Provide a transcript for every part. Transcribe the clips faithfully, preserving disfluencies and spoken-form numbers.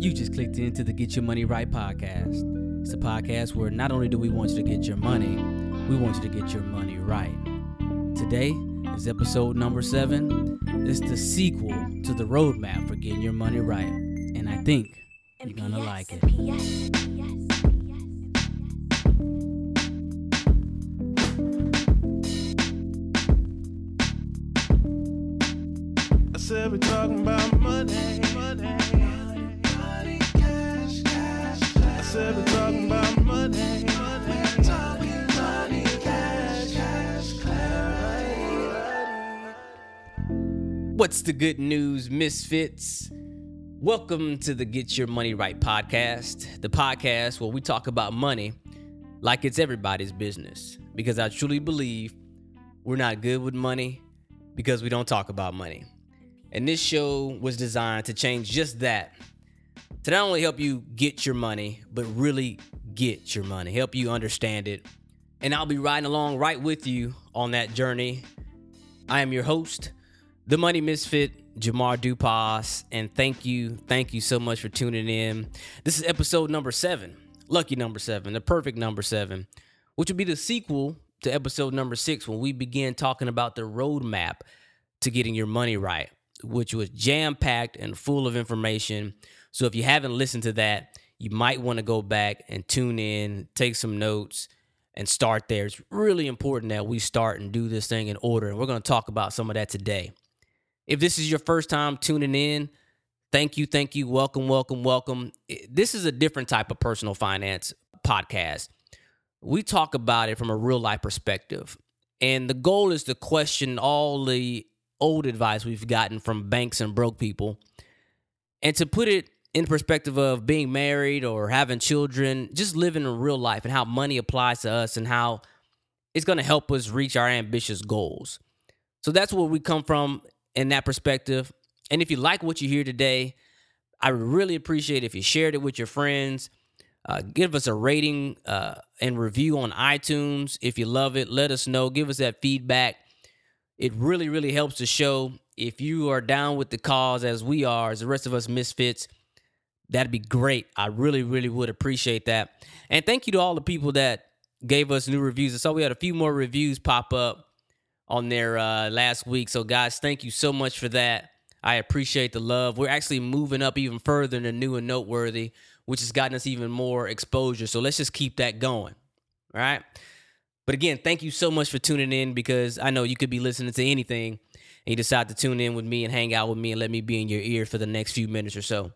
You just clicked into the Get Your Money Right podcast. It's a podcast where not only do we want you to get your money, we want you to get your money right. Today is episode number seven. It's the sequel to the roadmap for getting your money right. And I think you're going to like it. I said we're talking about money, money, money, cash, cash, cash. I said we're talking about money, money, talking money, cash, cash, clarity. What's the good news, misfits? Welcome to the Get Your Money Right podcast, the podcast where we talk about money like it's everybody's business. Because I truly believe we're not good with money because we don't talk about money. And this show was designed to change just that. To not only help you get your money, but really get your money, help you understand it. And I'll be riding along right with you on that journey. I am your host, the Money Misfit, Jamar Dupas, and thank you, thank you so much for tuning in. This is episode number seven, lucky number seven, the perfect number seven, which will be the sequel to episode number six when we begin talking about the roadmap to getting your money right, which was jam-packed and full of information. So if you haven't listened to that, you might want to go back and tune in, take some notes, and start there. It's really important that we start and do this thing in order, and we're going to talk about some of that today. If this is your first time tuning in, thank you, thank you, welcome, welcome, welcome. This is a different type of personal finance podcast. We talk about it from a real-life perspective, and the goal is to question all the old advice we've gotten from banks and broke people, and to put it in perspective of being married or having children, just living in real life and how money applies to us and how it's going to help us reach our ambitious goals. So that's where we come from in that perspective. And if you like what you hear today, I would really appreciate if you shared it with your friends. Uh, give us a rating uh, and review on iTunes. If you love it, let us know. Give us that feedback. It really, really helps the show. If you are down with the cause as we are, as the rest of us misfits, that'd be great. I really, really would appreciate that. And thank you to all the people that gave us new reviews. I saw we had a few more reviews pop up on there uh, last week. So, guys, thank you so much for that. I appreciate the love. We're actually moving up even further in the new and noteworthy, which has gotten us even more exposure. So let's just keep that going, all right? But again, thank you so much for tuning in, because I know you could be listening to anything and you decide to tune in with me and hang out with me and let me be in your ear for the next few minutes or so.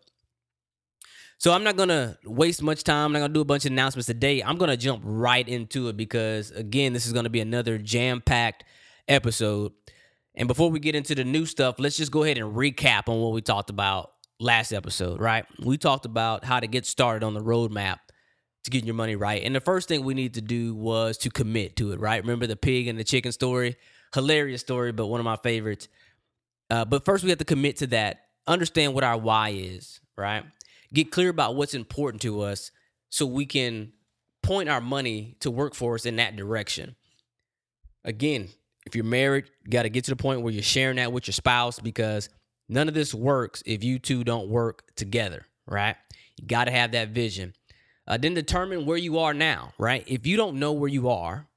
So I'm not going to waste much time. I'm not going to do a bunch of announcements today. I'm going to jump right into it because, again, this is going to be another jam-packed episode. And before we get into the new stuff, let's just go ahead and recap on what we talked about last episode, right? We talked about how to get started on the roadmap to getting your money right. And the first thing we need to do was to commit to it, right? Remember the pig and the chicken story? Hilarious story, but one of my favorites. Uh, but first we have to commit to that. Understand what our why is, right? Get clear about what's important to us so we can point our money to work for us in that direction. Again, if you're married, you got to get to the point where you're sharing that with your spouse, because none of this works if you two don't work together, right? You got to have that vision. Uh, then determine where you are now, right? If you don't know where you are,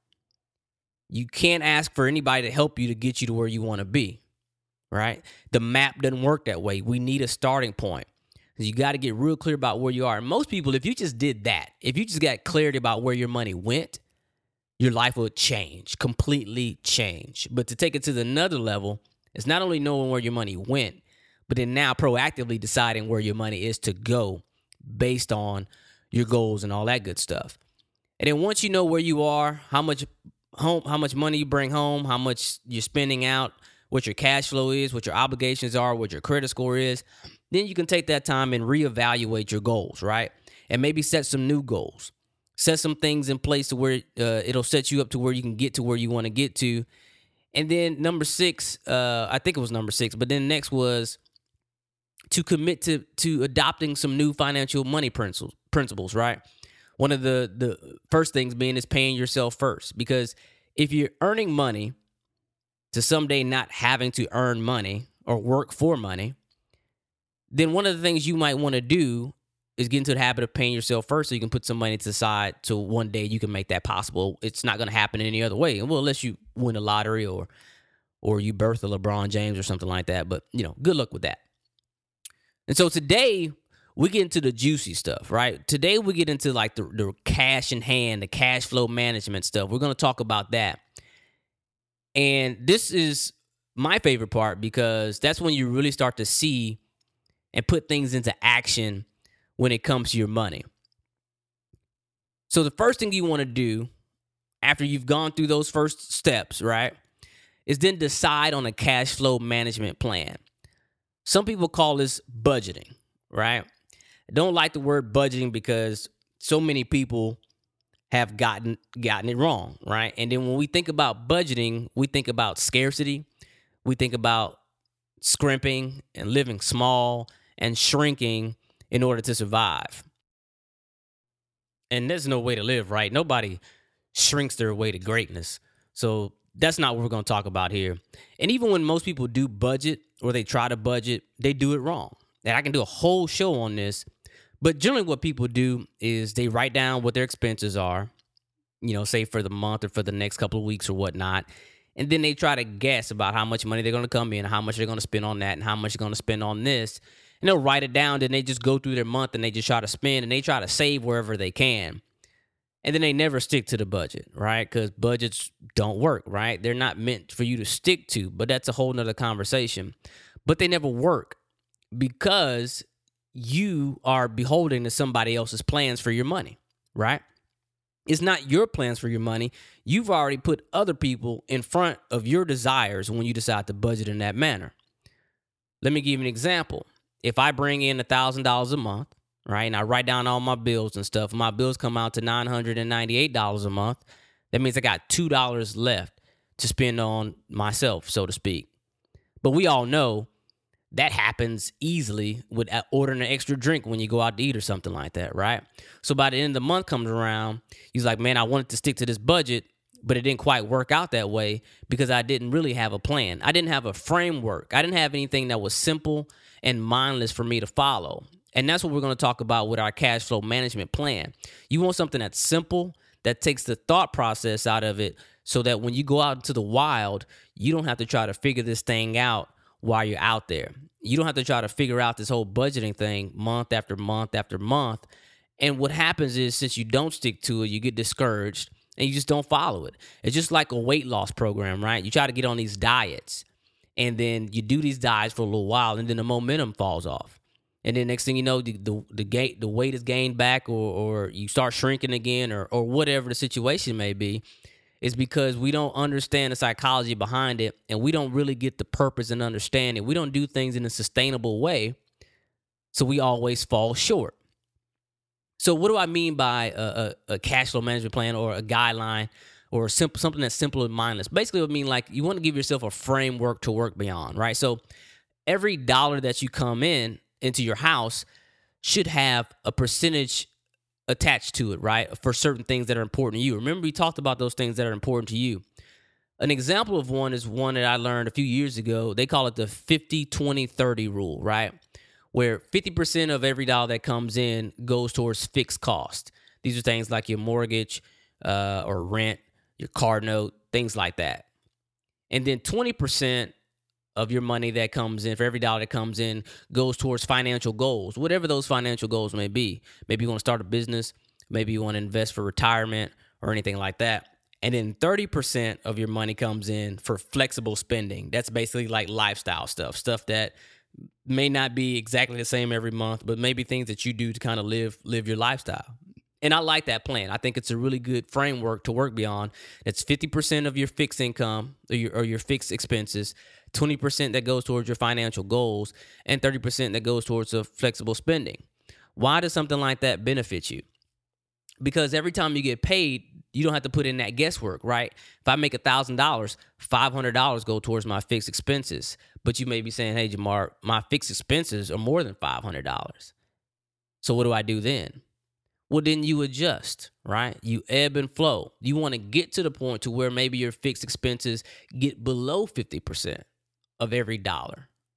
you can't ask for anybody to help you to get you to where you want to be, right? The map doesn't work that way. We need a starting point. You got to get real clear about where you are. And most people, if you just did that, if you just got clarity about where your money went, your life will change, completely change. But to take it to the another level, it's not only knowing where your money went, but then now proactively deciding where your money is to go based on your goals and all that good stuff. And then once you know where you are, how much home, how much money you bring home, how much you're spending out, what your cash flow is, what your obligations are, what your credit score is, then you can take that time and reevaluate your goals, right? And maybe set some new goals. Set some things in place to where uh, it'll set you up to where you can get to where you want to get to. And then number six, uh, I think it was number six, but then next was to commit to to adopting some new financial money principles, principles, right? One of the, the first things being is paying yourself first. Because if you're earning money to someday not having to earn money or work for money, then one of the things you might want to do is get into the habit of paying yourself first so you can put some money to the side so one day you can make that possible. It's not going to happen any other way. Well, unless you win the lottery or or you birth a LeBron James or something like that. But, you know, good luck with that. And so today we get into the juicy stuff, right? Today we get into like the, the cash in hand, the cash flow management stuff. We're going to talk about that. And this is my favorite part because that's when you really start to see and put things into action when it comes to your money. So the first thing you want to do after you've gone through those first steps, right, is then decide on a cash flow management plan. Some people call this budgeting, right? I don't like the word budgeting because so many people have gotten gotten it wrong, right? And then when we think about budgeting, we think about scarcity. We think about scrimping and living small and shrinking in order to survive. And there's no way to live, right? Nobody shrinks their way to greatness. So that's not what we're going to talk about here. And even when most people do budget or they try to budget, they do it wrong. And I can do a whole show on this. But generally what people do is they write down what their expenses are, you know, say for the month or for the next couple of weeks or whatnot. And then they try to guess about how much money they're going to come in, how much they're going to spend on that, and how much they're going to spend on this. And they'll write it down, then they just go through their month and they just try to spend and they try to save wherever they can. And then they never stick to the budget, right? Because budgets don't work, right? They're not meant for you to stick to, but that's a whole nother conversation. But they never work because you are beholden to somebody else's plans for your money, right? It's not your plans for your money. You've already put other people in front of your desires when you decide to budget in that manner. Let me give you an example. If I bring in one thousand dollars a month, right, and I write down all my bills and stuff, my bills come out to nine hundred ninety-eight dollars a month, that means I got two dollars left to spend on myself, so to speak. But we all know that happens easily with ordering an extra drink when you go out to eat or something like that, right? So by the end of the month comes around, he's like, man, I wanted to stick to this budget, but it didn't quite work out that way because I didn't really have a plan. I didn't have a framework. I didn't have anything that was simple and mindless for me to follow. And that's what we're going to talk about with our cash flow management plan. You want something that's simple, that takes the thought process out of it so that when you go out into the wild, you don't have to try to figure this thing out while you're out there. You don't have to try to figure out this whole budgeting thing month after month after month. And what happens is since you don't stick to it, you get discouraged and you just don't follow it. It's just like a weight loss program, right? You try to get on these diets and then you do these diets for a little while and then the momentum falls off. And then next thing you know, the the the, ga- the weight is gained back or or you start shrinking again or or whatever the situation may be. Is because we don't understand the psychology behind it and we don't really get the purpose and understanding. We don't do things in a sustainable way, so we always fall short. So what do I mean by a, a, a cash flow management plan or a guideline or a simple, something that's simple and mindless? Basically, it would mean like you want to give yourself a framework to work beyond, right? So every dollar that you come in into your house should have a percentage attached to it, right? For certain things that are important to you. Remember, we talked about those things that are important to you. An example of one is one that I learned a few years ago. They call it the fifty twenty thirty rule, right? Where fifty percent of every dollar that comes in goes towards fixed cost. These are things like your mortgage uh, or rent, your car note, things like that. And then twenty percent of your money that comes in, for every dollar that comes in, goes towards financial goals, whatever those financial goals may be. Maybe you want to start a business. Maybe you want to invest for retirement or anything like that. And then thirty percent of your money comes in for flexible spending. That's basically like lifestyle stuff, stuff that may not be exactly the same every month, but maybe things that you do to kind of live live your lifestyle. And I like that plan. I think it's a really good framework to work beyond. It's fifty percent of your fixed income or your, or your fixed expenses, twenty percent that goes towards your financial goals, and thirty percent that goes towards the flexible spending. Why does something like that benefit you? Because every time you get paid, you don't have to put in that guesswork, right? If I make one thousand dollars, five hundred dollars go towards my fixed expenses. But you may be saying, hey, Jamar, my fixed expenses are more than five hundred dollars. So what do I do then? Well, then you adjust, right? You ebb and flow. You want to get to the point to where maybe your fixed expenses get below fifty percent of every dollar,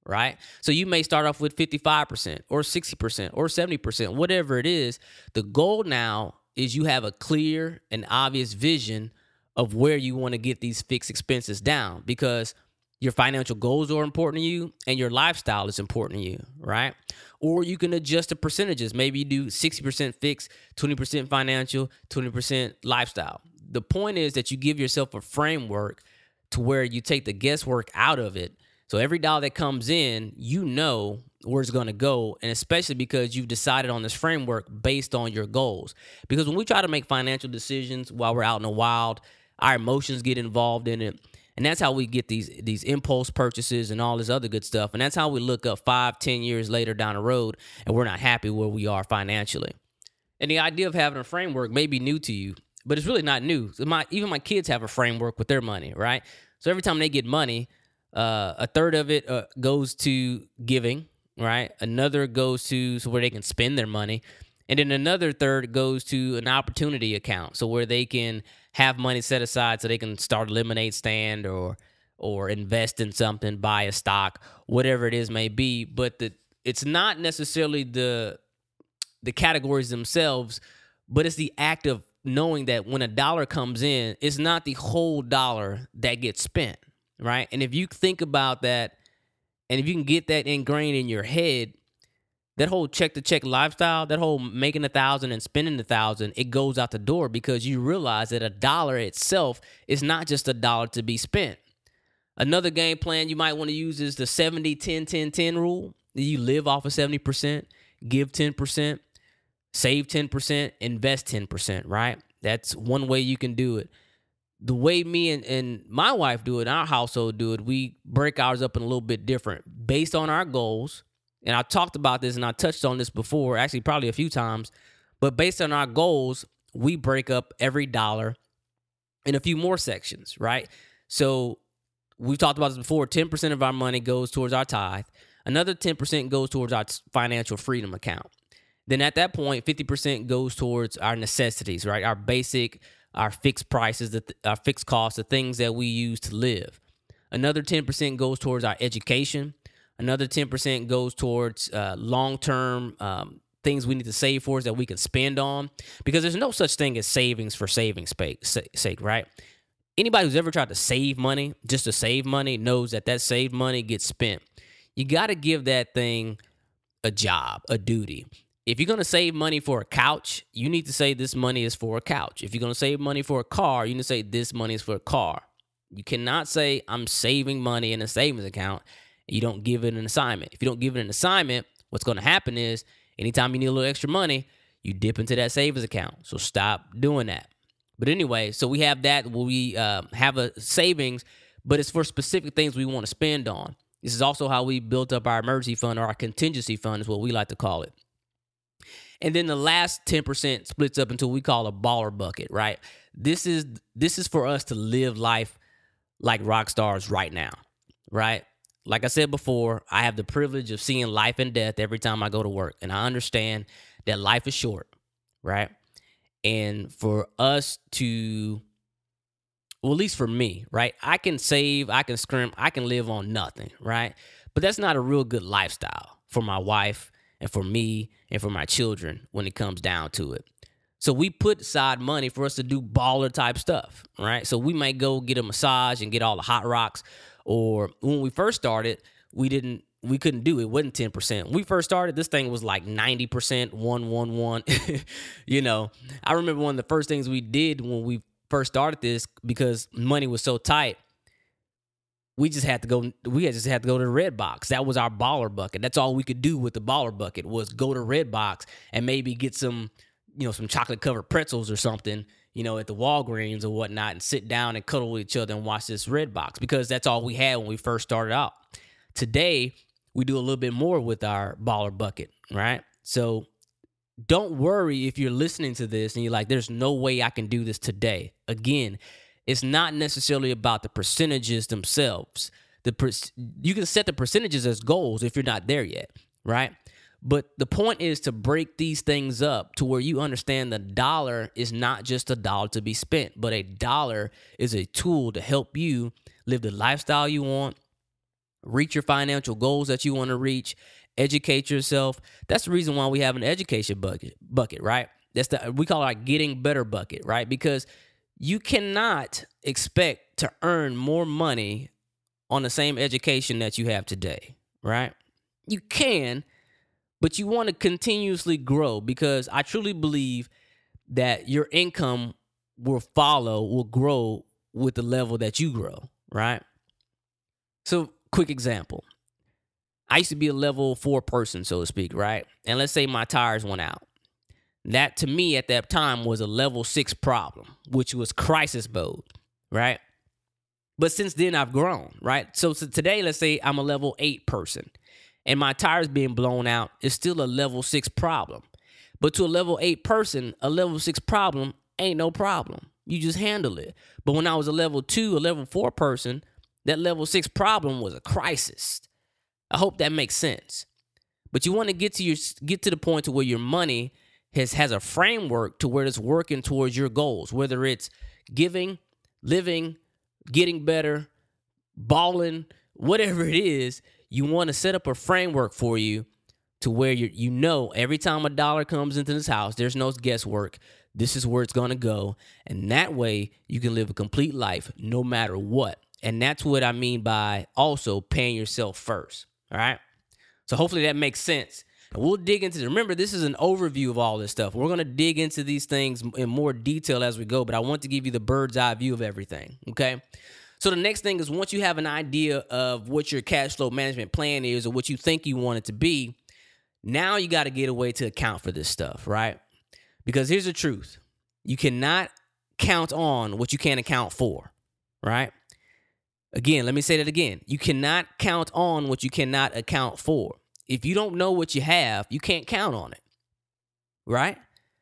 right? So you may start off with fifty-five percent or sixty percent or seventy percent, whatever it is. The goal now is you have a clear and obvious vision of where you want to get these fixed expenses down, because your financial goals are important to you and your lifestyle is important to you, right? Or you can adjust the percentages. Maybe you do sixty percent fixed, twenty percent financial, twenty percent lifestyle. The point is that you give yourself a framework to where you take the guesswork out of it. So every dollar that comes in, you know where it's going to go, and especially because you've decided on this framework based on your goals. Because when we try to make financial decisions while we're out in the wild, our emotions get involved in it. And that's how we get these these impulse purchases and all this other good stuff. And that's how we look up five, ten years later down the road and we're not happy where we are financially. And the idea of having a framework may be new to you, but it's really not new. My, even my kids have a framework with their money, right? So every time they get money, uh, a third of it uh, goes to giving, right? Another goes to so where they can spend their money. And then another third goes to an opportunity account, so where they can have money set aside so they can start a lemonade stand or or invest in something, buy a stock, whatever it is may be. But the it's not necessarily the the categories themselves, but it's the act of knowing that when a dollar comes in, it's not the whole dollar that gets spent, right? And if you think about that, and if you can get that ingrained in your head, that whole check-to-check lifestyle, that whole making a thousand and spending a thousand, it goes out the door, because you realize that a dollar itself is not just a dollar to be spent. Another game plan you might want to use is the seventy ten ten ten rule. You live off of seventy percent, give ten percent, save ten percent, invest ten percent, right? That's one way you can do it. The way me and, and my wife do it, our household do it, we break ours up in a little bit different based on our goals. And I talked about this and I touched on this before, actually probably a few times, but based on our goals, we break up every dollar in a few more sections, right? So we've talked about this before. ten percent of our money goes towards our tithe. Another ten percent goes towards our financial freedom account. Then at that point, fifty percent goes towards our necessities, right? Our basic, our fixed prices, the, our fixed costs, the things that we use to live. Another ten percent goes towards our education. Another ten percent goes towards uh, long-term um, things we need to save for us that we can spend on, because there's no such thing as savings for savings sake, right? Anybody who's ever tried to save money just to save money knows that that saved money gets spent. You got to give that thing a job, a duty. If you're going to save money for a couch, you need to say this money is for a couch. If you're going to save money for a car, you need to say this money is for a car. You cannot say I'm saving money in a savings account. You don't give it an assignment. If you don't give it an assignment, what's going to happen is anytime you need a little extra money, you dip into that savings account. So stop doing that. But anyway, so we have that where we uh, have a savings, but it's for specific things we want to spend on. This is also how we built up our emergency fund, or our contingency fund is what we like to call it. And then the last ten percent splits up into what we call a baller bucket, right? This is this is for us to live life like rock stars right now, right? Like I said before, I have the privilege of seeing life and death every time I go to work. And I understand that life is short, right? And for us to, well, at least for me, right? I can save, I can scrimp, I can live on nothing, right? But that's not a real good lifestyle for my wife and for me and for my children when it comes down to it. So we put aside money for us to do baller type stuff, right? So we might go get a massage and get all the hot rocks. Or when we first started, we didn't, we couldn't do it. It wasn't ten percent. When we first started, this thing was like ninety percent, one, one, one. You know, I remember one of the first things we did when we first started this, because money was so tight, we just had to go, we just had to go to the Red Box. That was our baller bucket. That's all we could do with the baller bucket, was go to Red Box and maybe get some, you know, some chocolate covered pretzels or something, you know, at the Walgreens or whatnot, and sit down and cuddle with each other and watch this Red Box, because that's all we had when we first started out. Today, we do a little bit more with our baller bucket, right? So don't worry if you're listening to this and you're like, there's no way I can do this today. Again, it's not necessarily about the percentages themselves. The per- you can set the percentages as goals if you're not there yet, right? But the point is to break these things up to where you understand the dollar is not just a dollar to be spent, but a dollar is a tool to help you live the lifestyle you want, reach your financial goals that you want to reach, educate yourself. That's the reason why we have an education bucket, bucket, right? That's the, we call it our getting better bucket, right? Because you cannot expect to earn more money on the same education that you have today, right? You can, but you want to continuously grow, because I truly believe that your income will follow, will grow with the level that you grow, right? So, quick example. I used to be a level four person, so to speak, right? And let's say my tires went out. That, to me, at that time, was a level six problem, which was crisis mode, right? But since then, I've grown, right? So, so today, let's say I'm a level eight person, and my tires being blown out is still a level six problem. But to a level eight person, a level six problem ain't no problem. You just handle it. But when I was a level two, a level four person, that level six problem was a crisis. I hope that makes sense. But you want to get to your get to the point to where your money has has a framework to where it's working towards your goals, whether it's giving, living, getting better, balling, whatever it is. You want to set up a framework for you to where you you know every time a dollar comes into this house, there's no guesswork. This is where it's going to go. And that way you can live a complete life no matter what. And that's what I mean by also paying yourself first. All right. So hopefully that makes sense. And we'll dig into this. Remember, this is an overview of all this stuff. We're going to dig into these things in more detail as we go, but I want to give you the bird's eye view of everything. Okay. So the next thing is, once you have an idea of what your cash flow management plan is or what you think you want it to be, now you got to get a way to account for this stuff, right? Because here's the truth. You cannot count on what you can't account for, right? Again, let me say that again. You cannot count on what you cannot account for. If you don't know what you have, you can't count on it, right?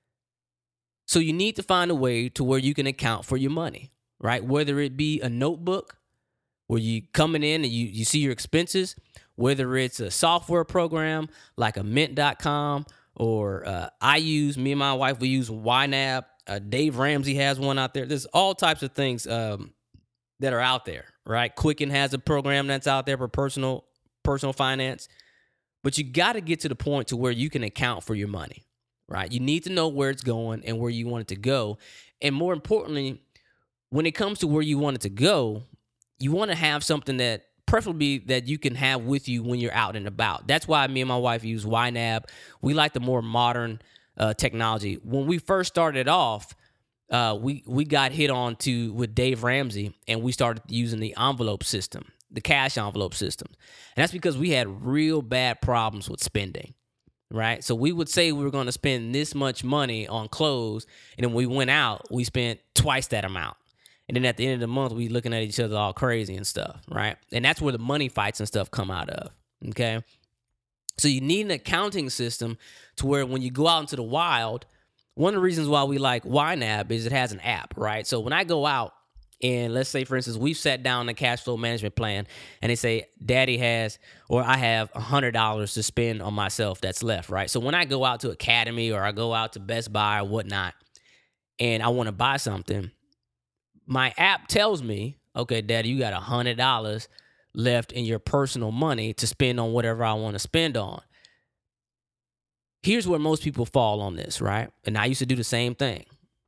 So you need to find a way to where you can account for your money, right? Whether it be a notebook where you coming in and you, you see your expenses, whether it's a software program like a mint dot com, or uh, I use, me and my wife, we use Y NAB. Uh, Dave Ramsey has one out there. There's all types of things um, that are out there, right? Quicken has a program that's out there for personal personal finance. But you got to get to the point to where you can account for your money, right? You need to know where it's going and where you want it to go. And more importantly, when it comes to where you want it to go, you want to have something that preferably that you can have with you when you're out and about. That's why me and my wife use Y NAB. We like the more modern uh, technology. When we first started off, uh, we we got hit on to with Dave Ramsey, and we started using the envelope system, the cash envelope system. And that's because we had real bad problems with spending, right? So we would say we were going to spend this much money on clothes, and then when we went out, we spent twice that amount. And then at the end of the month, we looking at each other all crazy and stuff, right? And that's where the money fights and stuff come out of, okay? So you need an accounting system to where when you go out into the wild, one of the reasons why we like Y NAB is it has an app, right? So when I go out and let's say, for instance, we've sat down a cash flow management plan and they say, Daddy has, or I have one hundred dollars to spend on myself that's left, right? So when I go out to Academy or I go out to Best Buy or whatnot and I want to buy something, my app tells me, okay, Daddy, you got one hundred dollars left in your personal money to spend on whatever I want to spend on. Here's where most people fall on this, right? And I used to do the same thing.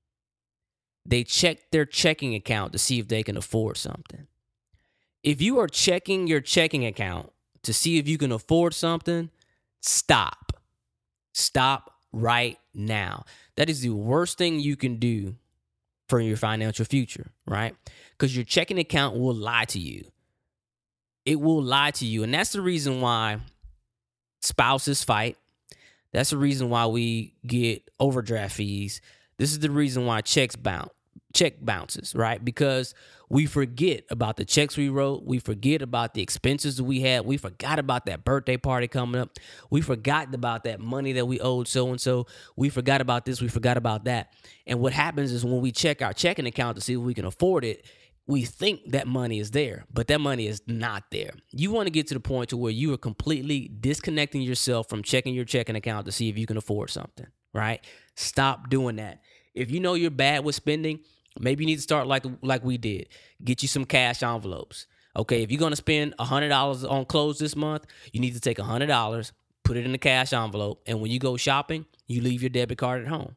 They check their checking account to see if they can afford something. If you are checking your checking account to see if you can afford something, stop. Stop right now. That is the worst thing you can do for your financial future, right? Because your checking account will lie to you. It will lie to you. And that's the reason why spouses fight. That's the reason why we get overdraft fees. This is the reason why checks bounce, check bounces, right? Because we forget about the checks we wrote. We forget about the expenses that we had. We forgot about that birthday party coming up. We forgot about that money that we owed so-and-so. We forgot about this. We forgot about that. And what happens is when we check our checking account to see if we can afford it, we think that money is there, but that money is not there. You want to get to the point to where you are completely disconnecting yourself from checking your checking account to see if you can afford something, right? Stop doing that. If you know you're bad with spending, maybe you need to start like like we did. Get you some cash envelopes. Okay, if you're going to spend one hundred dollars on clothes this month, you need to take one hundred dollars, put it in a cash envelope, and when you go shopping, you leave your debit card at home.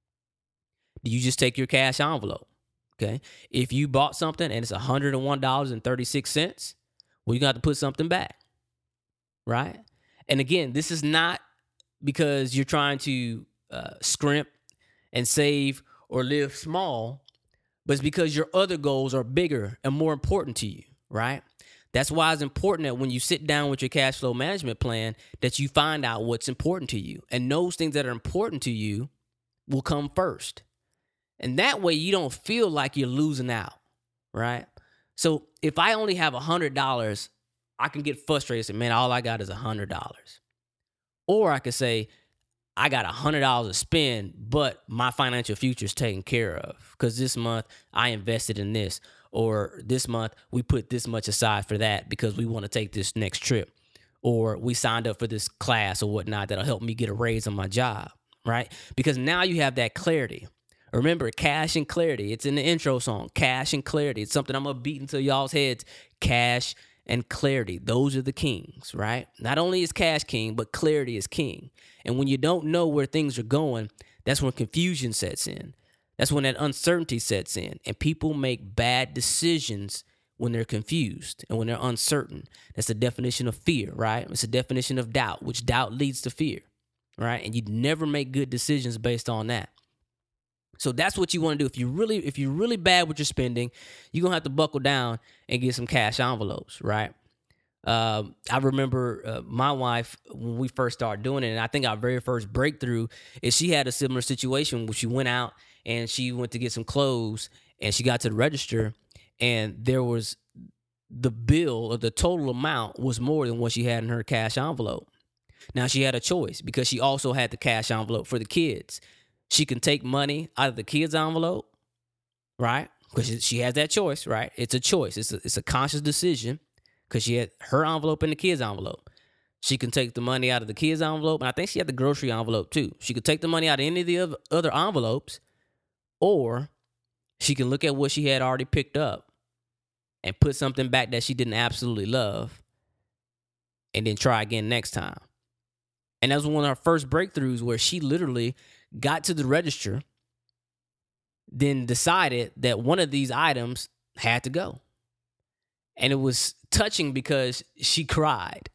You just take your cash envelope, okay? If you bought something and it's one hundred one dollars and thirty-six cents, well, you got to put something back, right? And again, this is not because you're trying to uh, scrimp and save or live small, but it's because your other goals are bigger and more important to you, right? That's why it's important that when you sit down with your cash flow management plan, that you find out what's important to you. And those things that are important to you will come first. And that way you don't feel like you're losing out, right? So if I only have one hundred dollars, I can get frustrated and say, man, all I got is one hundred dollars. Or I could say, I got one hundred dollars to spend, but my financial future is taken care of because this month I invested in this, or this month we put this much aside for that because we want to take this next trip, or we signed up for this class or whatnot that'll help me get a raise on my job, right? Because now you have that clarity. Remember, cash and clarity. It's in the intro song, cash and clarity. It's something I'm going to beat into y'all's heads. Cash and clarity. Those are the kings, right? Not only is cash king, but clarity is king. And when you don't know where things are going, that's when confusion sets in. That's when that uncertainty sets in. And people make bad decisions when they're confused and when they're uncertain. That's the definition of fear, right? It's a definition of doubt, which doubt leads to fear, right? And you never make good decisions based on that. So that's what you want to do. If you really, if you're really bad with your spending, you're gonna have to buckle down and get some cash envelopes, right? Um, I remember uh, my wife when we first started doing it, and I think our very first breakthrough is she had a similar situation where she went out and she went to get some clothes, and she got to the register, and there was the bill or the total amount was more than what she had in her cash envelope. Now she had a choice because she also had the cash envelope for the kids. She can take money out of the kids' envelope, right? Because she has that choice, right? It's a choice. It's a, it's a conscious decision because she had her envelope and the kids' envelope. She can take the money out of the kids' envelope, and I think she had the grocery envelope too. She could take the money out of any of the other, other envelopes, or she can look at what she had already picked up and put something back that she didn't absolutely love and then try again next time. And that was one of our first breakthroughs where she literally got to the register, then decided that one of these items had to go. And it was touching because she cried.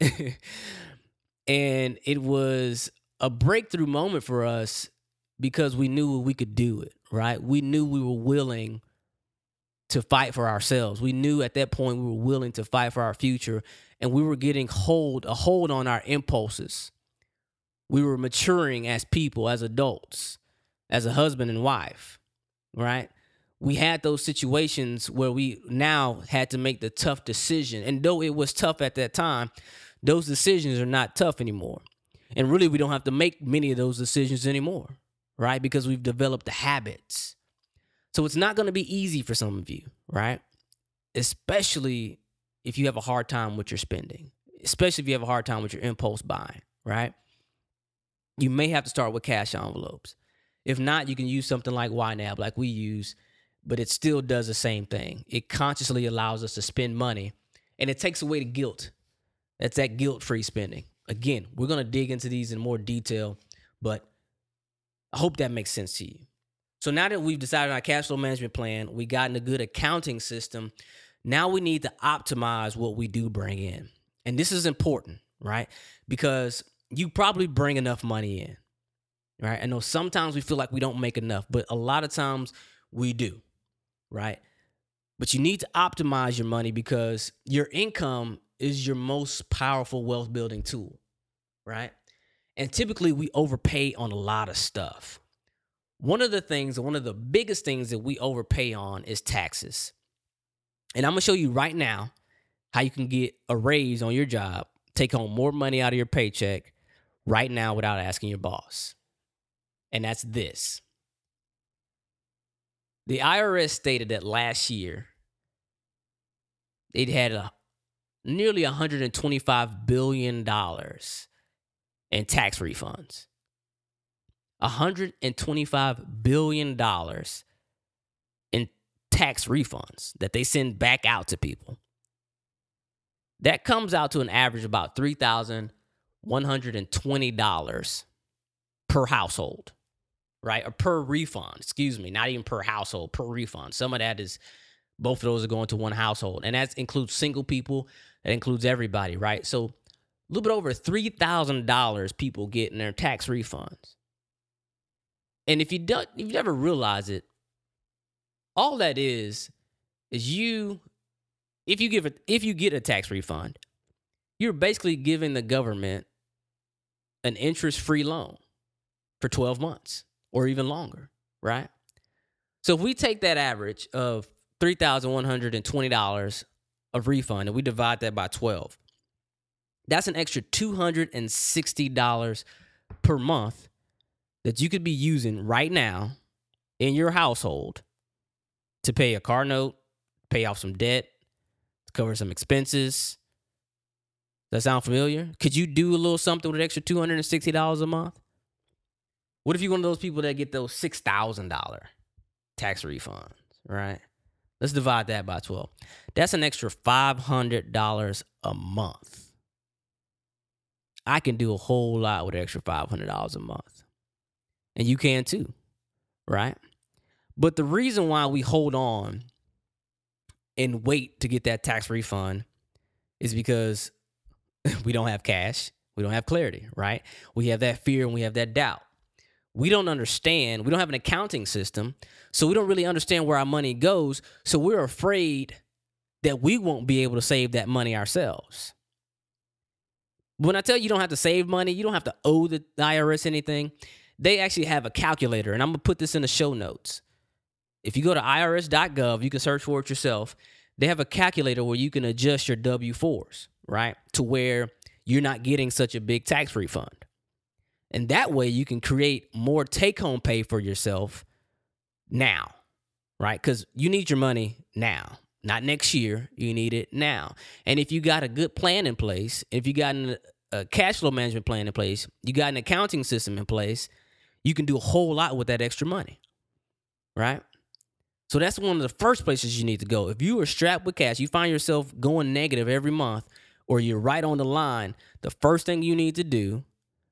And it was a breakthrough moment for us because we knew we could do it, right? We knew we were willing to fight for ourselves. We knew at that point we were willing to fight for our future, and we were getting hold a hold on our impulses. We were maturing as people, as adults, as a husband and wife, right? We had those situations where we now had to make the tough decision. And though it was tough at that time, those decisions are not tough anymore. And really, we don't have to make many of those decisions anymore, right? Because we've developed the habits. So it's not going to be easy for some of you, right? Especially if you have a hard time with your spending, especially if you have a hard time with your impulse buying, right? You may have to start with cash envelopes. If not, you can use something like Y NAB, like we use, but it still does the same thing. It consciously allows us to spend money, and it takes away the guilt. That's that guilt-free spending. Again, we're going to dig into these in more detail, but I hope that makes sense to you. So now that we've decided on our cash flow management plan, we got in a good accounting system, now we need to optimize what we do bring in. And this is important, right? Because you probably bring enough money in, right? I know sometimes we feel like we don't make enough, but a lot of times we do, right? But you need to optimize your money because your income is your most powerful wealth building tool, right? And typically we overpay on a lot of stuff. One of the things, one of the biggest things that we overpay on is taxes. And I'm going to show you right now how you can get a raise on your job, take home more money out of your paycheck right now without asking your boss. And that's this. The I R S stated that last year it had a, nearly one hundred twenty-five billion dollars in tax refunds. one hundred twenty-five billion dollars in tax refunds that they send back out to people. That comes out to an average of about three thousand one hundred twenty dollars per household, right? Or per refund, excuse me, not even per household, per refund. Some of that is, both of those are going to one household. And that includes single people. That includes everybody, right? So a little bit over three thousand dollars people get in their tax refunds. And if you don't, if you never realize it, all that is, is you, if you give it, if you get a tax refund, you're basically giving the government an interest-free loan for twelve months or even longer, right? So if we take that average of three thousand one hundred twenty dollars of refund and we divide that by twelve, that's an extra two hundred sixty dollars per month that you could be using right now in your household to pay a car note, pay off some debt, to cover some expenses. Does that sound familiar? Could you do a little something with an extra two hundred sixty dollars a month? What if you're one of those people that get those six thousand dollars tax refunds, right? Let's divide that by twelve. That's an extra five hundred dollars a month. I can do a whole lot with an extra five hundred dollars a month. And you can too, right? But the reason why we hold on and wait to get that tax refund is because we don't have cash. We don't have clarity, right? We have that fear and we have that doubt. We don't understand. We don't have an accounting system, so we don't really understand where our money goes. So we're afraid that we won't be able to save that money ourselves. When I tell you you don't have to save money, you don't have to owe the I R S anything. They actually have a calculator, and I'm going to put this in the show notes. If you go to I R S dot gov, you can search for it yourself. They have a calculator where you can adjust your W fours, right, to where you're not getting such a big tax refund. And that way you can create more take-home pay for yourself now, right? Because you need your money now, not next year. You need it now. And if you got a good plan in place, if you got an, a cash flow management plan in place, you got an accounting system in place, you can do a whole lot with that extra money, right? So that's one of the first places you need to go. If you are strapped with cash, you find yourself going negative every month, or you're right on the line, the first thing you need to do,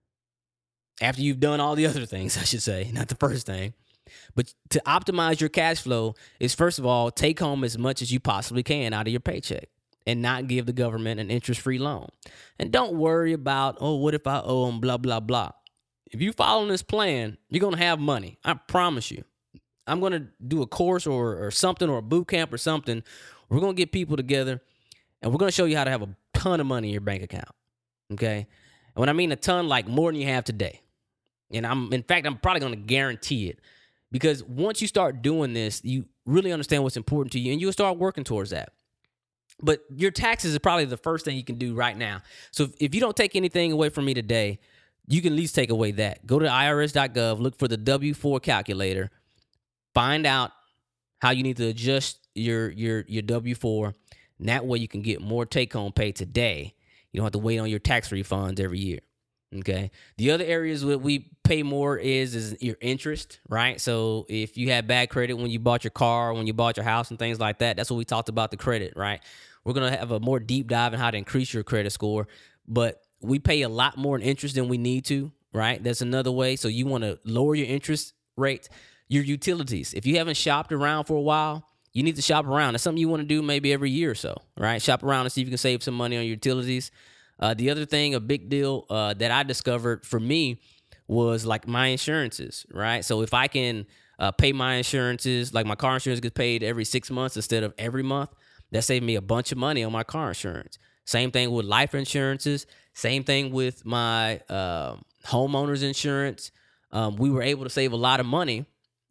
after you've done all the other things, I should say, not the first thing, but to optimize your cash flow is, first of all, take home as much as you possibly can out of your paycheck and not give the government an interest-free loan. And don't worry about, oh, what if I owe them, blah, blah, blah. If you follow this plan, you're going to have money. I promise you. I'm going to do a course or, or something, or a boot camp or something. We're going to get people together, and we're going to show you how to have a ton of money in your bank account, okay? And when I mean a ton, like more than you have today. And I'm, in fact, I'm probably going to guarantee it, because once you start doing this, you really understand what's important to you, and you'll start working towards that. But your taxes is probably the first thing you can do right now. So if, if you don't take anything away from me today, you can at least take away that. Go to I R S dot gov, look for the W four calculator, find out how you need to adjust your your your W four, and that way you can get more take-home pay today. You don't have to wait on your tax refunds every year. Okay. The other areas that we pay more is is your interest, right? So if you had bad credit when you bought your car, when you bought your house and things like that, that's what we talked about, the credit, right? We're going to have a more deep dive in how to increase your credit score, but we pay a lot more in interest than we need to, right? That's another way. So you want to lower your interest rate, your utilities. If you haven't shopped around for a while, you need to shop around. That's something you want to do maybe every year or so, right? Shop around and see if you can save some money on your utilities. Uh, the other thing, a big deal uh, that I discovered for me was like my insurances, right? So if I can uh, pay my insurances, like my car insurance gets paid every six months instead of every month, that saved me a bunch of money on my car insurance. Same thing with life insurances. Same thing with my uh, homeowner's insurance. Um, we were able to save a lot of money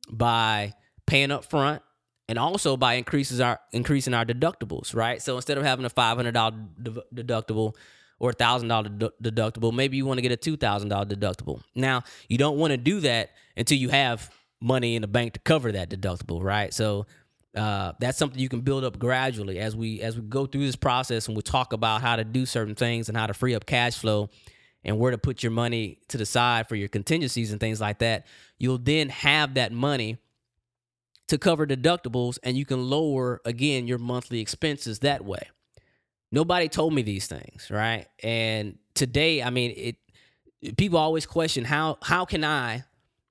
by paying up front, and also by increases our increasing our deductibles, right? So instead of having a five hundred dollars de- deductible, or a one thousand dollars de- deductible, maybe you want to get a two thousand dollars deductible. Now, you don't want to do that until you have money in the bank to cover that deductible, right? So uh, that's something you can build up gradually as we as we go through this process, and we talk about how to do certain things and how to free up cash flow and where to put your money to the side for your contingencies and things like that. You'll then have that money to cover deductibles, and you can lower, again, your monthly expenses that way. Nobody told me these things, right? And today, I mean, it. People always question how how can I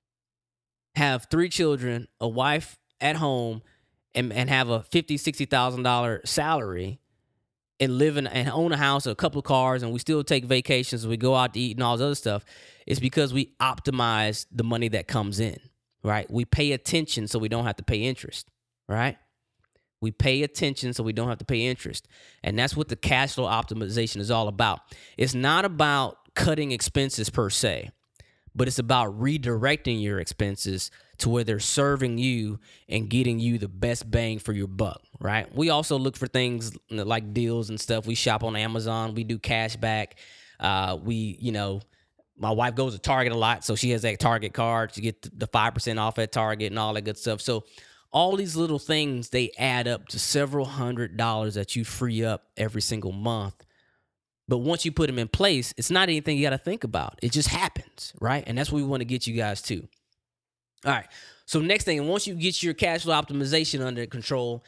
have three children, a wife at home, and, and have a fifty thousand dollars, sixty thousand dollars salary and live in and own a house, a couple of cars, and we still take vacations, we go out to eat and all this other stuff. It's because we optimize the money that comes in, right? We pay attention so we don't have to pay interest, right? We pay attention so we don't have to pay interest. And that's what the cash flow optimization is all about. It's not about cutting expenses per se, but it's about redirecting your expenses to where they're serving you and getting you the best bang for your buck, right? We also look for things like deals and stuff. We shop on Amazon. We do cash back. Uh, we, you know, my wife goes to Target a lot, so she has that Target card. She get the five percent off at Target and all that good stuff. So all these little things, they add up to several hundred dollars that you free up every single month. But once you put them in place, it's not anything you got to think about. It just happens, right? And that's what we want to get you guys to. All right. So next thing, once you get your cash flow optimization under control,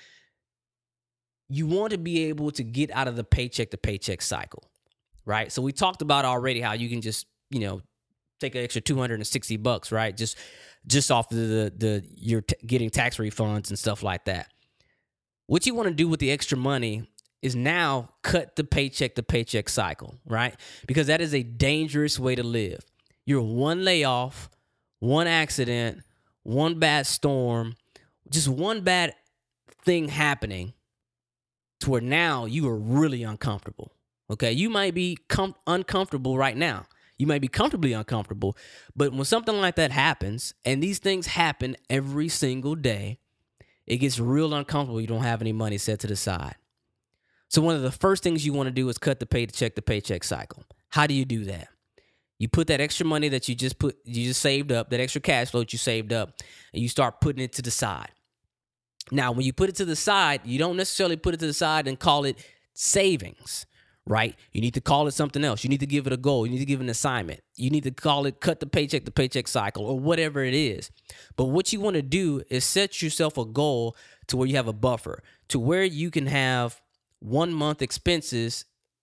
you want to be able to get out of the paycheck to paycheck cycle, right? So we talked about already how you can just, you know, take an extra two hundred sixty bucks, right? Just just off the the, the you're t- getting tax refunds and stuff like that. What you want to do with the extra money is now cut the paycheck to paycheck cycle, right? Because that is a dangerous way to live. You're one layoff, one accident, one bad storm, just one bad thing happening to where now you are really uncomfortable, okay? You might be com- uncomfortable right now. You might be comfortably uncomfortable, but when something like that happens, and these things happen every single day, it gets real uncomfortable. You don't have any money set to the side. So one of the first things you want to do is cut the paycheck to paycheck cycle. How do you do that? You put that extra money that you just put, you just saved up, that extra cash flow that you saved up, and you start putting it to the side. Now, when you put it to the side, you don't necessarily put it to the side and call it savings, right? You need to call it something else. You need to give it a goal. You need to give it an assignment. You need to call it cut the paycheck to paycheck cycle or whatever it is. But what you want to do is set yourself a goal to where you have a buffer, to where you can have one month expenses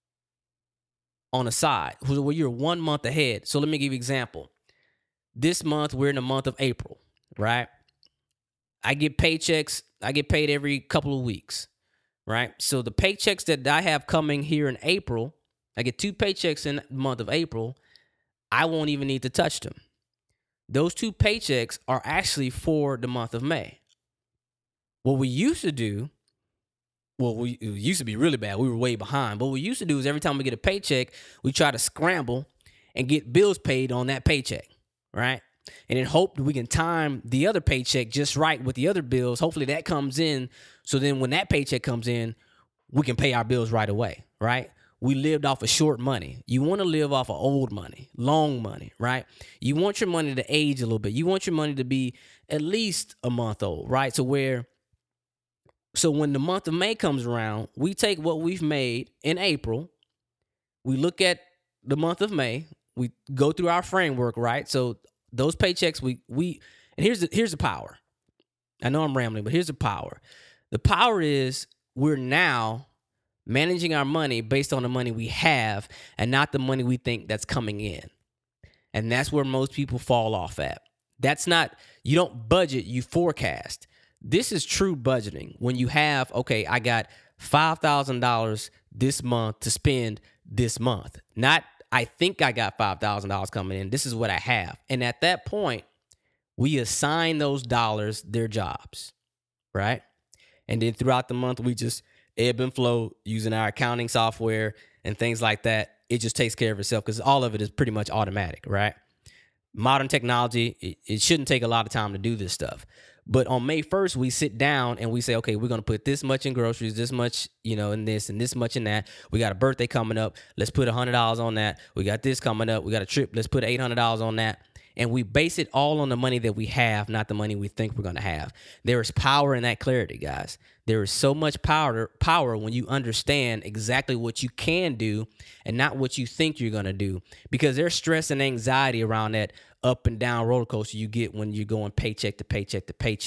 on a side, where you're one month ahead. So let me give you an example. This month, we're in the month of April, right? I get paychecks. I get paid every couple of weeks, right? So the paychecks that I have coming here in April, I get two paychecks in the month of April. I won't even need to touch them. Those two paychecks are actually for the month of May. What we used to do, well, we, it used to be really bad. We were way behind. But what we used to do is every time we get a paycheck, we try to scramble and get bills paid on that paycheck, right? And then hope that we can time the other paycheck just right with the other bills. Hopefully that comes in. So then when that paycheck comes in, we can pay our bills right away, right? We lived off of short money. You want to live off of old money, long money, right? You want your money to age a little bit. You want your money to be at least a month old, right? So where... So when the month of May comes around, we take what we've made in April, we look at the month of May, we go through our framework, right? So those paychecks, we we and here's the here's the power. I know I'm rambling, but here's the power. The power is we're now managing our money based on the money we have and not the money we think that's coming in. And that's where most people fall off at. That's not, you don't budget, you forecast. This is true budgeting. When you have, okay, I got five thousand dollars this month to spend this month. Not, I think I got five thousand dollars coming in. This is what I have. And at that point, we assign those dollars their jobs, right? And then throughout the month, we just ebb and flow using our accounting software and things like that. It just takes care of itself because all of it is pretty much automatic, right? Modern technology, it, it shouldn't take a lot of time to do this stuff. But on May first, we sit down and we say, okay, we're going to put this much in groceries, this much, you know, in this and this much in that. We got a birthday coming up. Let's put one hundred dollars on that. We got this coming up. We got a trip. Let's put eight hundred dollars on that. And we base it all on the money that we have, not the money we think we're going to have. There is power in that clarity, guys. There is so much power power when you understand exactly what you can do and not what you think you're going to do. Because there's stress and anxiety around that up and down roller coaster you get when you're going paycheck to paycheck to paycheck.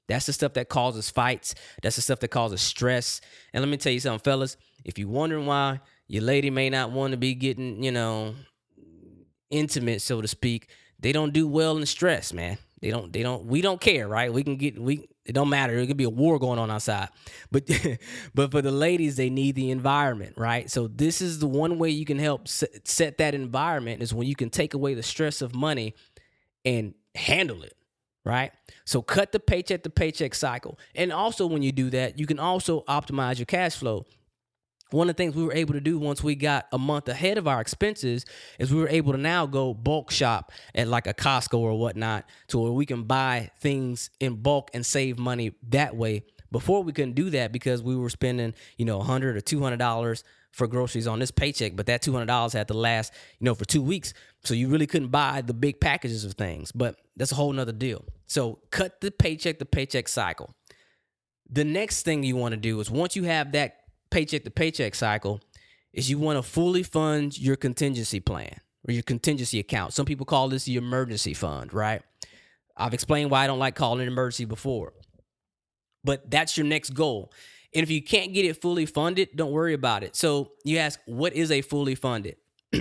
That's the stuff that causes fights. That's the stuff that causes stress. And let me tell you something, fellas. If you're wondering why your lady may not want to be getting, you know, intimate, so to speak, they don't do well in stress, man. They don't, they don't, we don't care, right? We can get, we, it don't matter. It could be a war going on outside. But, but for the ladies, they need the environment, right? So this is the one way you can help set, set that environment is when you can take away the stress of money and handle it, right? So cut the paycheck to paycheck cycle. And also when you do that, you can also optimize your cash flow. One of the things we were able to do once we got a month ahead of our expenses is we were able to now go bulk shop at like a Costco or whatnot to where we can buy things in bulk and save money that way. Before we couldn't do that because we were spending, you know, one hundred dollars or two hundred dollars for groceries on this paycheck, but that two hundred dollars had to last, you know, for two weeks. So you really couldn't buy the big packages of things, but that's a whole nother deal. So cut the paycheck to paycheck cycle. The next thing you want to do is once you have that paycheck to paycheck cycle is you want to fully fund your contingency plan or your contingency account. Some people call this the emergency fund, right? I've explained why I don't like calling it emergency before, but that's your next goal. And if you can't get it fully funded, don't worry about it. So you ask, what is a fully funded?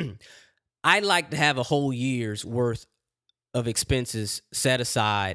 I like to have a whole year's worth of expenses set aside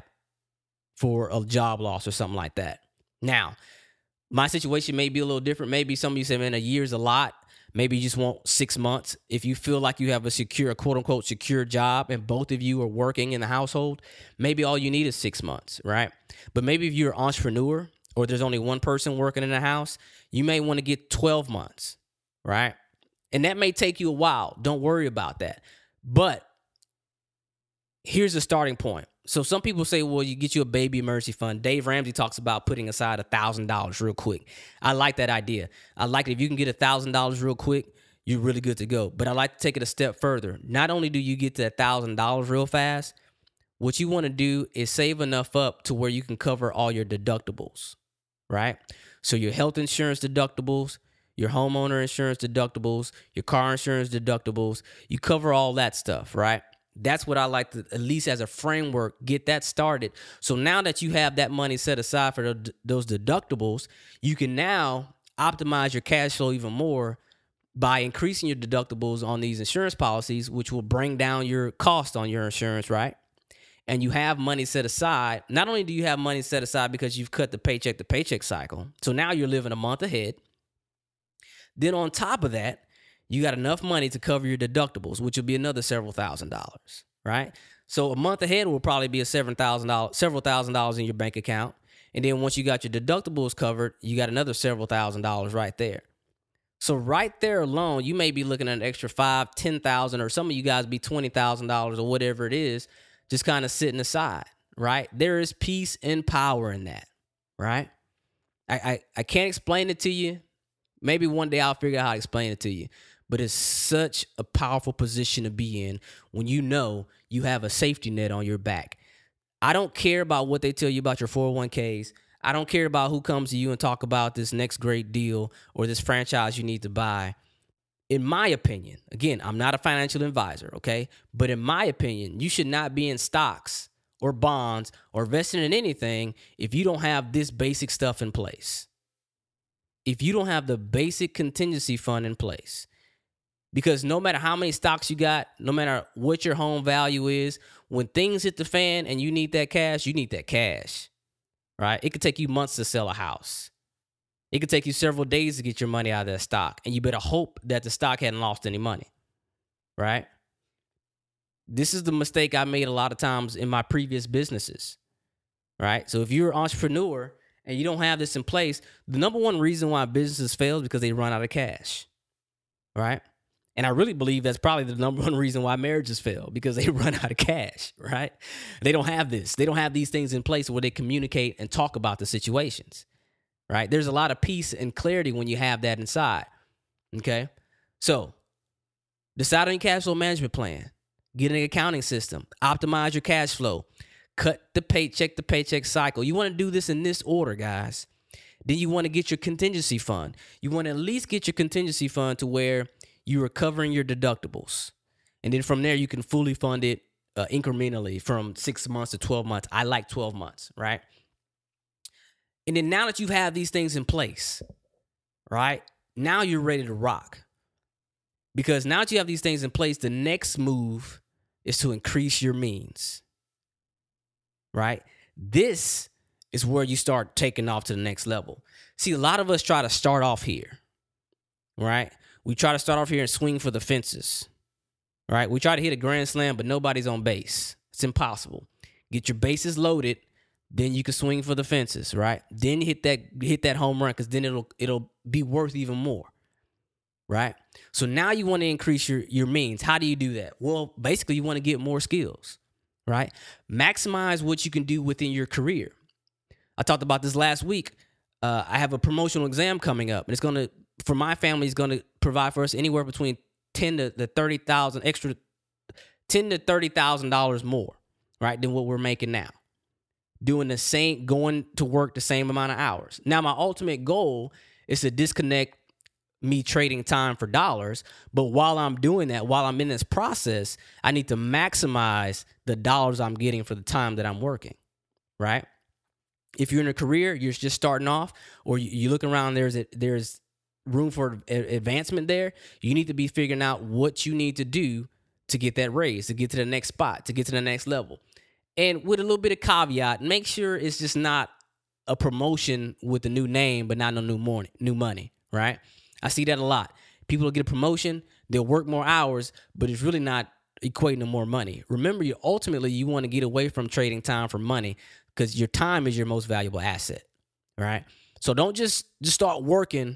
for a job loss or something like that. Now, my situation may be a little different. Maybe some of you say, man, a year's a lot. Maybe you just want six months. If you feel like you have a secure, quote unquote, secure job and both of you are working in the household, maybe all you need is six months, right? But maybe if you're an entrepreneur or there's only one person working in the house, you may want to get twelve months, right? And that may take you a while. Don't worry about that. But here's the starting point. So some people say, well, you get you a baby emergency fund. Dave Ramsey talks about putting aside one thousand dollars real quick. I like that idea. I like it. If you can get one thousand dollars real quick, you're really good to go. But I like to take it a step further. Not only do you get to one thousand dollars real fast, what you want to do is save enough up to where you can cover all your deductibles, right? So your health insurance deductibles, your homeowner insurance deductibles, your car insurance deductibles, you cover all that stuff, right? That's what I like to, at least as a framework, get that started. So now that you have that money set aside for the, those deductibles, you can now optimize your cash flow even more by increasing your deductibles on these insurance policies, which will bring down your cost on your insurance, right? And you have money set aside. Not only do you have money set aside because you've cut the paycheck to paycheck cycle, so now you're living a month ahead. Then on top of that, you got enough money to cover your deductibles, which will be another several thousand dollars, right? So a month ahead will probably be a seven thousand dollars, several thousand dollars in your bank account. And then once you got your deductibles covered, you got another several thousand dollars right there. So right there alone, you may be looking at an extra five, ten thousand, or some of you guys be twenty thousand dollars or whatever it is, just kind of sitting aside, right? There is peace and power in that, right? I, I, I can't explain it to you. Maybe one day I'll figure out how to explain it to you. But it's such a powerful position to be in when you know you have a safety net on your back. I don't care about what they tell you about your four oh one k's. I don't care about who comes to you and talk about this next great deal or this franchise you need to buy. In my opinion, again, I'm not a financial advisor, okay? But in my opinion, you should not be in stocks or bonds or investing in anything if you don't have this basic stuff in place. If you don't have the basic contingency fund in place. Because no matter how many stocks you got, no matter what your home value is, when things hit the fan and you need that cash, you need that cash, right? It could take you months to sell a house. It could take you several days to get your money out of that stock. And you better hope that the stock hadn't lost any money, right? This is the mistake I made a lot of times in my previous businesses, right? So if you're an entrepreneur and you don't have this in place, the number one reason why businesses fail is because they run out of cash, right? And I really believe that's probably the number one reason why marriages fail, because they run out of cash, right? They don't have this. They don't have these things in place where they communicate and talk about the situations, right? There's a lot of peace and clarity when you have that inside, okay? So decide on your cash flow management plan. Get an accounting system. Optimize your cash flow. Cut the paycheck to paycheck cycle. You want to do this in this order, guys. Then you want to get your contingency fund. You want to at least get your contingency fund to where you are covering your deductibles. And then from there, you can fully fund it uh, incrementally from six months to twelve months. I like twelve months, right? And then now that you have these things in place, right? Now you're ready to rock. Because now that you have these things in place, the next move is to increase your means, right? This is where you start taking off to the next level. See, a lot of us try to start off here, right? We try to start off here and swing for the fences, right? We try to hit a grand slam, but nobody's on base. It's impossible. Get your bases loaded, then you can swing for the fences, right? Then hit that hit that home run, because then it'll it'll be worth even more, right? So now you want to increase your, your means. How do you do that? Well, basically, you want to get more skills, right? Maximize what you can do within your career. I talked about this last week. Uh, I have a promotional exam coming up, and it's going to, for my family, it's going to provide for us anywhere between ten to thirty thousand extra, ten to thirty thousand dollars more, right, than what we're making now. Doing the same, going to work the same amount of hours. Now, my ultimate goal is to disconnect me trading time for dollars. But while I'm doing that, while I'm in this process, I need to maximize the dollars I'm getting for the time that I'm working, right? If you're in a career, you're just starting off, or you, you look around, there's a, there's room for advancement there. You need to be figuring out what you need to do to get that raise, to get to the next spot, to get to the next level. And with a little bit of caveat, make sure it's just not a promotion with a new name, but not no new morning, new money, right? I see that a lot. People will get a promotion, they'll work more hours, but it's really not equating to more money. Remember, you ultimately, you want to get away from trading time for money, because your time is your most valuable asset, right? So don't just, just start working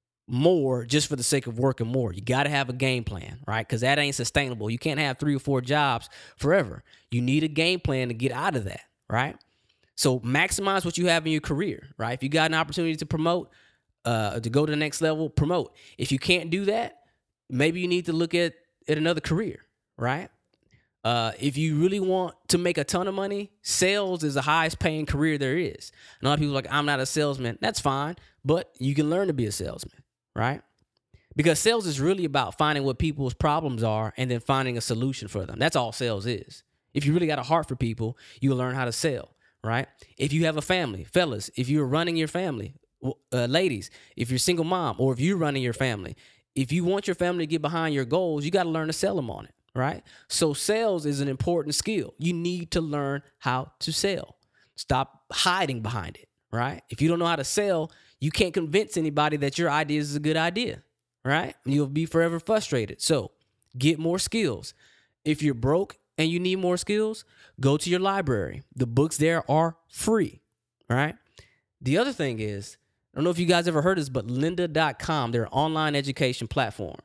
more just for the sake of working more. You got to have a game plan, right? Because that ain't sustainable. You can't have three or four jobs forever. You need a game plan to get out of that, right? So maximize what you have in your career, right? If you got an opportunity to promote, uh, to go to the next level, promote. If you can't do that, maybe you need to look at, at another career, right? Uh, if you really want to make a ton of money, sales is the highest paying career there is. And a lot of people are like, I'm not a salesman. That's fine, but you can learn to be a salesman, right? Because sales is really about finding what people's problems are and then finding a solution for them. That's all sales is. If you really got a heart for people, you'll learn how to sell, right? If you have a family, fellas, if you're running your family, uh, ladies, if you're a single mom, or if you're running your family, if you want your family to get behind your goals, you got to learn to sell them on it, right? So sales is an important skill. You need to learn how to sell. Stop hiding behind it, right? If you don't know how to sell, you can't convince anybody that your idea is a good idea, right? You'll be forever frustrated. So get more skills. If you're broke and you need more skills, go to your library. The books there are free, right? The other thing is, I don't know if you guys ever heard this, but lynda dot com, they're an online education platform.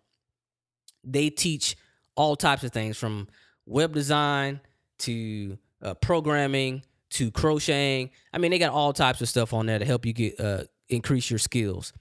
They teach all types of things, from web design to uh, programming to crocheting. I mean, they got all types of stuff on there to help you get uh, increase your skills.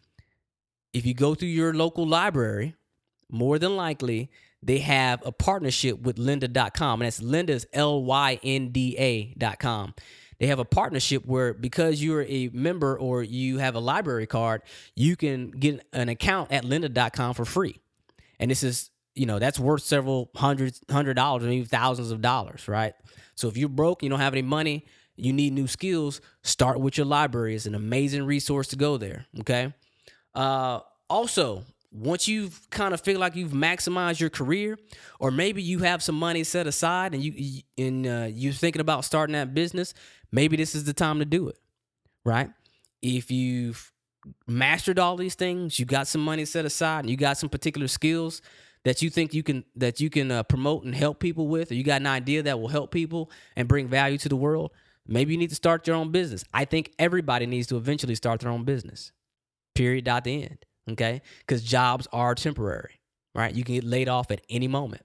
If you go through your local library, more than likely, they have a partnership with lynda dot com, and that's Lynda's L Y N D A dot com. They have a partnership where, because you're a member or you have a library card, you can get an account at lynda dot com for free. And this is, you know, that's worth several hundreds, hundred dollars, maybe thousands of dollars, right? So if you're broke, you don't have any money, you need new skills, start with your library. It's an amazing resource to go there, okay? Uh, also, once you've kind of feel like you've maximized your career, or maybe you have some money set aside and you and uh, you're thinking about starting that business, maybe this is the time to do it, right? If you've mastered all these things, you got some money set aside, and you got some particular skills that you think you can that you can uh, promote and help people with, or you got an idea that will help people and bring value to the world, maybe you need to start your own business. I think everybody needs to eventually start their own business. Period. Dot the end. Okay? Because jobs are temporary, right? You can get laid off at any moment.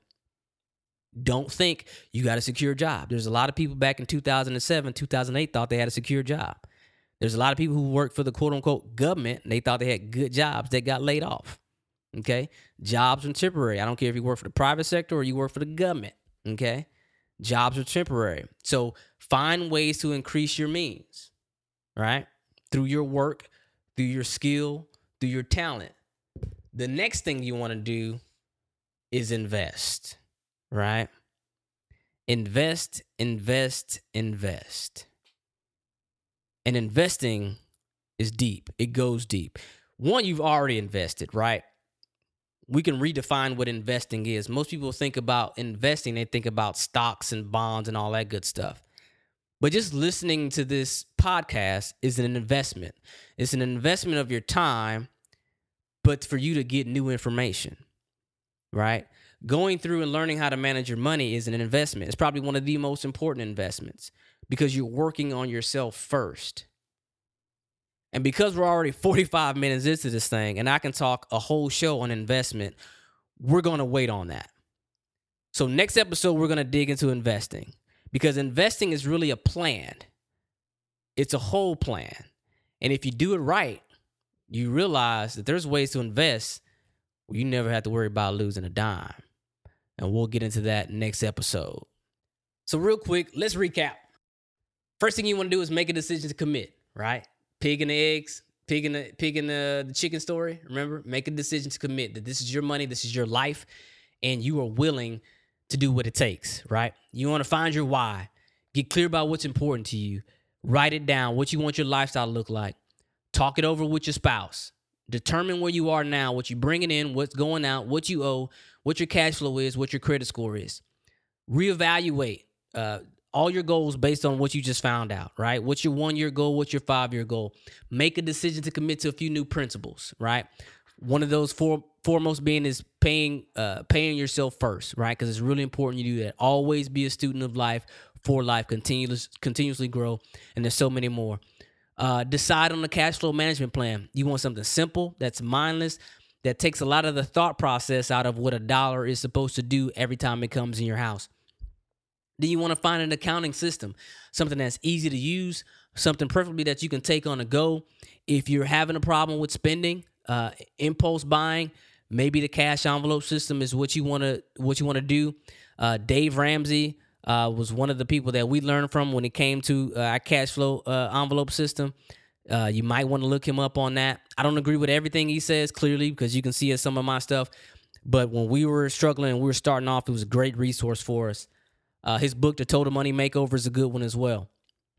Don't think you got a secure job. There's a lot of people back in two thousand seven, two thousand eight thought they had a secure job. There's a lot of people who worked for the quote-unquote government, and they thought they had good jobs that got laid off. Okay? Jobs are temporary. I don't care if you work for the private sector or you work for the government. Okay? Jobs are temporary. So find ways to increase your means, right? Through your work, through your skill, through your talent. The next thing you want to do is invest, right? Invest, invest, invest. And investing is deep. It goes deep. One, you've already invested, right? We can redefine what investing is. Most people think about investing, they think about stocks and bonds and all that good stuff. But just listening to this podcast is an investment. It's an investment of your time, but for you to get new information, right? Going through and learning how to manage your money is an investment. It's probably one of the most important investments because you're working on yourself first. And because we're already forty-five minutes into this thing and I can talk a whole show on investment, we're going to wait on that. So next episode, we're going to dig into investing because investing is really a plan. It's a whole plan. And if you do it right, you realize that there's ways to invest where you never have to worry about losing a dime. And we'll get into that next episode. So real quick, let's recap. First thing you want to do is make a decision to commit, right? Pig and the eggs, pig and the, pig and the, the chicken story. Remember, make a decision to commit that this is your money, this is your life, and you are willing to do what it takes, right? You want to find your why. Get clear about what's important to you. Write it down, what you want your lifestyle to look like. Talk it over with your spouse. Determine where you are now, what you're bringing in, what's going out, what you owe, what your cash flow is, what your credit score is. Reevaluate uh, all your goals based on what you just found out, right? What's your one-year goal? What's your five-year goal? Make a decision to commit to a few new principles, right? One of those four, foremost being is paying uh, paying yourself first, right? Because it's really important you do that. Always be a student of life, for life, continuous, continuously grow, and there's so many more. Uh, decide on the cash flow management plan. You want something simple, that's mindless, that takes a lot of the thought process out of what a dollar is supposed to do every time it comes in your house. Then you want to find an accounting system, something that's easy to use, something preferably that you can take on the go. If you're having a problem with spending, uh, impulse buying, maybe the cash envelope system is what you want to what you want to do. Uh, Dave Ramsey uh, was one of the people that we learned from when it came to uh, our cash flow uh, envelope system. Uh, you might want to look him up on that. I don't agree with everything he says, clearly, because you can see it some of my stuff. But when we were struggling and we were starting off, it was a great resource for us. Uh, his book, The Total Money Makeover, is a good one as well.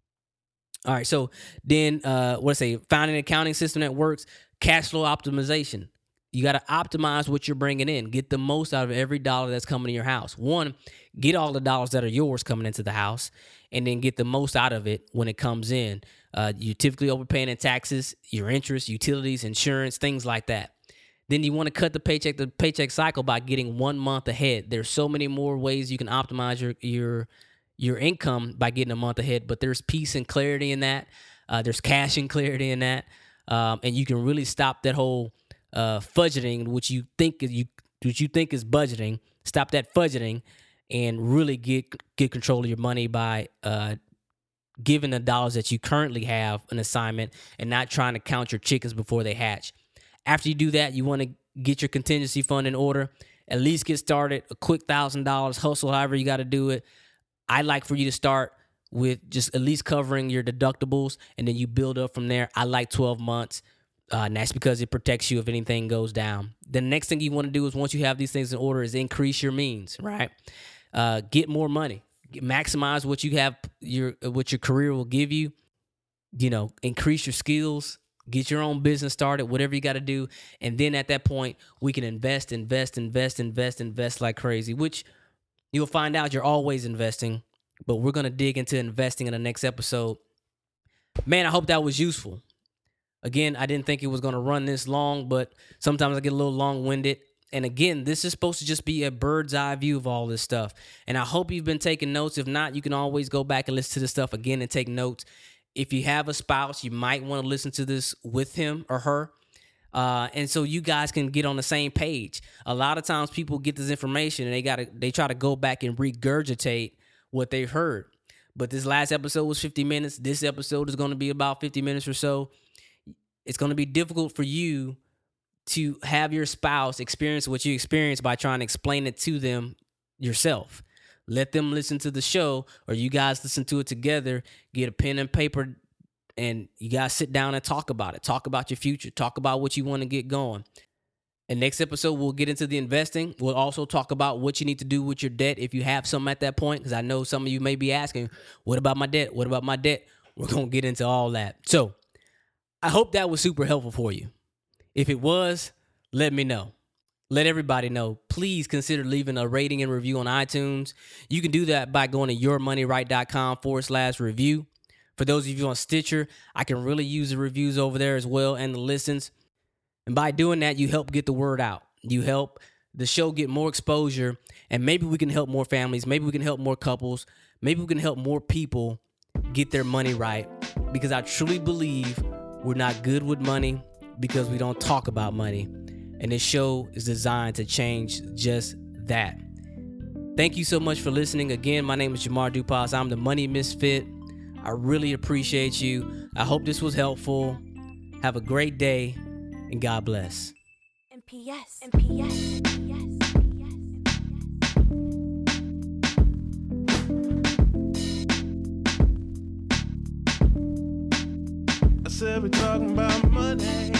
All right, so then, uh, what I say, find an accounting system that works. Cash flow optimization. You got to optimize what you're bringing in. Get the most out of every dollar that's coming in your house. One, get all the dollars that are yours coming into the house, and then get the most out of it when it comes in. Uh, you're typically overpaying in taxes, your interest, utilities, insurance, things like that. Then you want to cut the paycheck to paycheck cycle by getting one month ahead. There's so many more ways you can optimize your your your income by getting a month ahead, but there's peace and clarity in that. Uh, there's cash and clarity in that, um, and you can really stop that whole uh, fudgeting, which you think is you which you think is budgeting. Stop that fudgeting, and really get get control of your money by uh, giving the dollars that you currently have an assignment, and not trying to count your chickens before they hatch. After you do that, you want to get your contingency fund in order. At least get started. A quick one thousand dollars, hustle however you got to do it. I like for you to start with just at least covering your deductibles, and then you build up from there. I like twelve months, uh, and that's because it protects you if anything goes down. The next thing you want to do is, once you have these things in order, is increase your means, right? Uh, get more money. Maximize what you have, your what your career will give you. You know, increase your skills. Get your own business started, whatever you got to do. And then at that point, we can invest, invest, invest, invest, invest like crazy, which you'll find out you're always investing. But we're going to dig into investing in the next episode. Man, I hope that was useful. Again, I didn't think it was going to run this long, but sometimes I get a little long-winded. And again, this is supposed to just be a bird's eye view of all this stuff. And I hope you've been taking notes. If not, you can always go back and listen to this stuff again and take notes. If you have a spouse, you might want to listen to this with him or her. Uh, and so you guys can get on the same page. A lot of times people get this information and they gotta they try to go back and regurgitate what they've heard. But this last episode was fifty minutes. This episode is going to be about fifty minutes or so. It's going to be difficult for you to have your spouse experience what you experienced by trying to explain it to them yourself. Let them listen to the show, or you guys listen to it together. Get a pen and paper, and you guys sit down and talk about it. Talk about your future. Talk about what you want to get going. And next episode, we'll get into the investing. We'll also talk about what you need to do with your debt if you have some at that point, because I know some of you may be asking, what about my debt? What about my debt? We're going to get into all that. So I hope that was super helpful for you. If it was, let me know. Let everybody know. Please consider leaving a rating and review on iTunes. You can do that by going to yourmoneyright.com forward slash review. For those of you on Stitcher, I can really use the reviews over there as well and the listens. And by doing that, you help get the word out. You help the show get more exposure, and maybe we can help more families. Maybe we can help more couples. Maybe we can help more people get their money right, because I truly believe we're not good with money because we don't talk about money. And this show is designed to change just that. Thank you so much for listening. Again, my name is Jamar Dupas. I'm the Money Misfit. I really appreciate you. I hope this was helpful. Have a great day, and God bless. M P S, M P S, M P S, M P S. I said we're talking about money.